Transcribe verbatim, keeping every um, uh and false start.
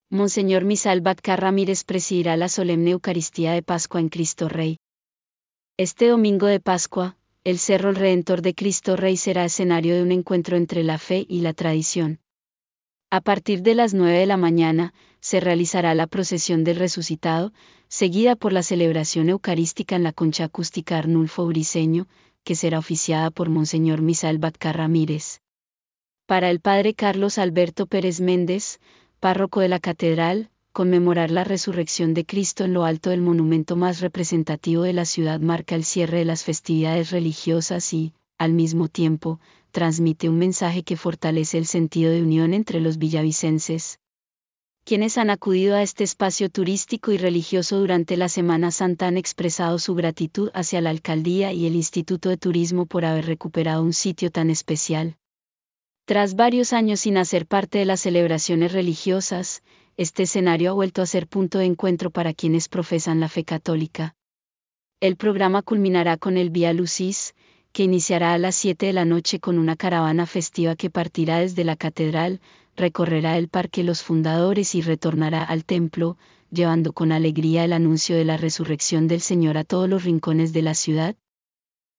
Monseñor Misael Batcar Ramírez presidirá la solemne Eucaristía de Pascua en Cristo Rey. Este domingo de Pascua, el Cerro El Redentor de Cristo Rey será escenario de un encuentro entre la fe y la tradición. A partir de las nueve de la mañana, se realizará la procesión del resucitado, seguida por la celebración eucarística en la concha acústica Arnulfo Briceño, que será oficiada por Monseñor Misael Batcar Ramírez. Para el padre Carlos Alberto Pérez Méndez, párroco de la catedral, conmemorar la resurrección de Cristo en lo alto del monumento más representativo de la ciudad marca el cierre de las festividades religiosas y, al mismo tiempo, transmite un mensaje que fortalece el sentido de unión entre los villavicenses, quienes han acudido a este espacio turístico y religioso durante la Semana Santa han expresado su gratitud hacia la alcaldía y el Instituto de Turismo por haber recuperado un sitio tan especial. Tras varios años sin hacer parte de las celebraciones religiosas, este escenario ha vuelto a ser punto de encuentro para quienes profesan la fe católica. El programa culminará con el Vía Lucis, que iniciará a las siete de la noche con una caravana festiva que partirá desde la catedral, recorrerá el Parque Los Fundadores y retornará al templo, llevando con alegría el anuncio de la resurrección del Señor a todos los rincones de la ciudad.